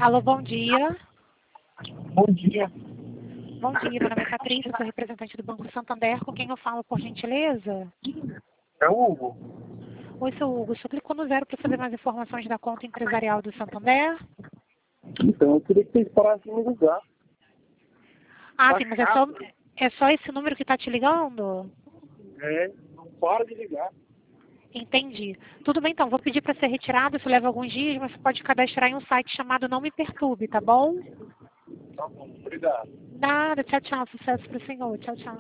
Alô, bom dia. Bom dia. Bom dia, meu nome é Patrícia, sou representante do Banco Santander. Com quem eu falo, por gentileza? É o Hugo. Oi, seu Hugo. Você clicou no 0 para saber mais informações da conta empresarial do Santander? Então, eu queria que vocês parassem de me ligar. Ah, Tá sim, mas chato. é só esse número que está te ligando? Não para de ligar. Entendi. Tudo bem, então. Vou pedir para ser retirado. Isso leva alguns dias, mas você pode cadastrar em um site chamado Não Me Perturbe, tá bom? Tá bom, obrigado. Nada. Tchau, tchau. Sucesso para o senhor. Tchau, tchau.